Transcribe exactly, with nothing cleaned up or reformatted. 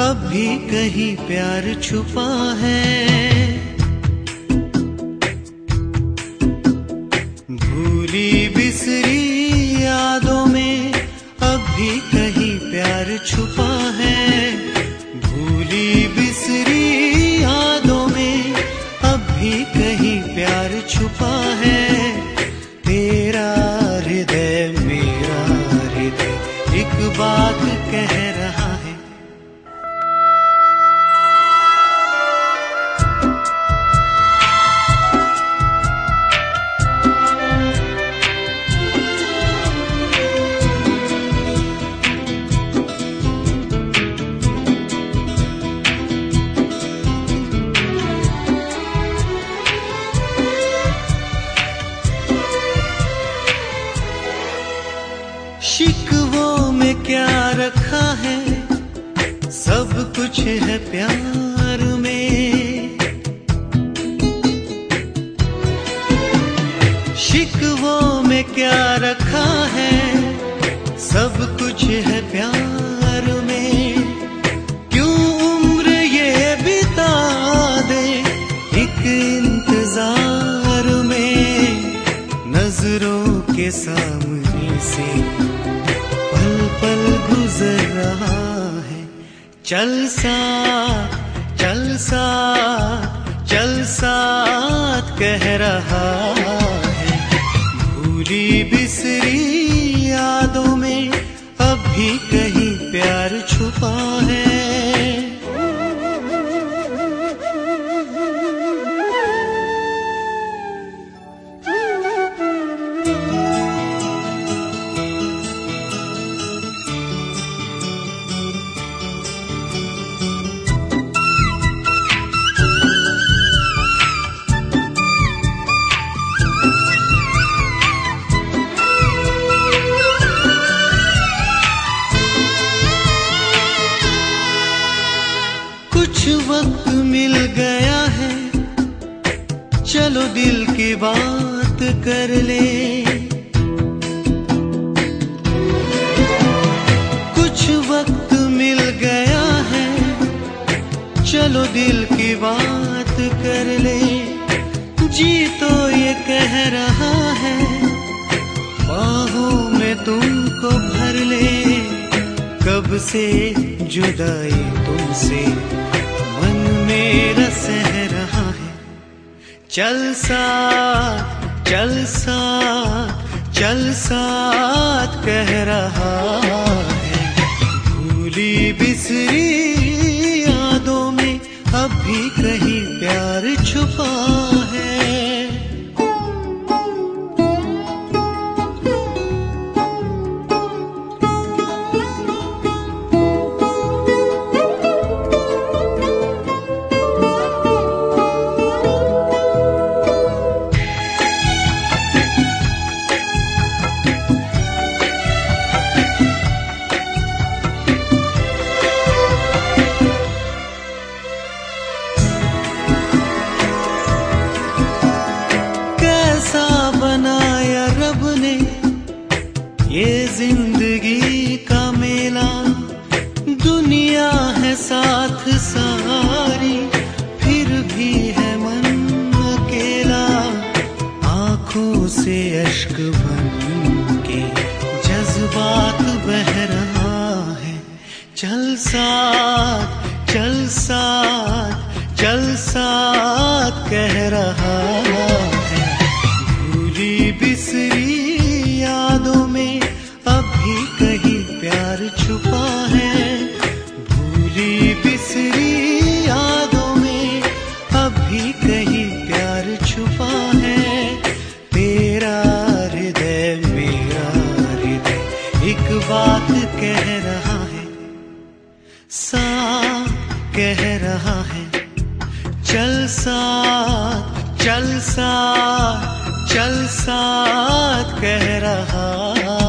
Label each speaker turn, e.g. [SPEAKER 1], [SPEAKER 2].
[SPEAKER 1] अब भी कहीं प्यार छुपा है। भूली बिसरी यादों में अब भी कहीं प्यार छुपा है। भूली बिसरी यादों में अब भी कहीं प्यार छुपा है। तेरा हृदय मेरा हृदय एक बात कह रहा है। शिकवों में क्या रखा है, सब कुछ है प्यार में। शिकवों में क्या रखा है, सब कुछ है प्यार में। क्यों उम्र ये बिता दे एक इंतजार में। नजरों के सामने से पल पल गुजर रहा है। चल साथ चल साथ चल साथ कह रहा है। भूली बिसरी यादों में अब भी कहीं प्यार छुपा है। कुछ वक्त मिल गया है, चलो दिल की बात कर ले। कुछ वक्त मिल गया है, चलो दिल की बात कर ले। जी तो ये कह रहा है, बाहों में तुमको भर ले। कब से जुदाई तुमसे मन मेरा सह रहा है। चल साथ चल साथ चल साथ कह रहा है। भूली बिसरी यादों में अब भी कहीं प्यार छुपा है। बनाया रब ने ये जिंदगी का मेला। दुनिया है साथ सारी, फिर भी है मन अकेला। आंखों से अश्क बन के जज्बात बह रहा है। चल साथ चल साथ चल साथ कह रहा है। भूली बिसरी यादों में अब भी कहीं प्यार छुपा है। भूली बिसरी यादों में अब भी कहीं प्यार छुपा है। तेरा हृदय मेरा हृदय एक बात कह रहा है। साथ कह रहा है। चल साथ चल साथ चल साथ कह रहा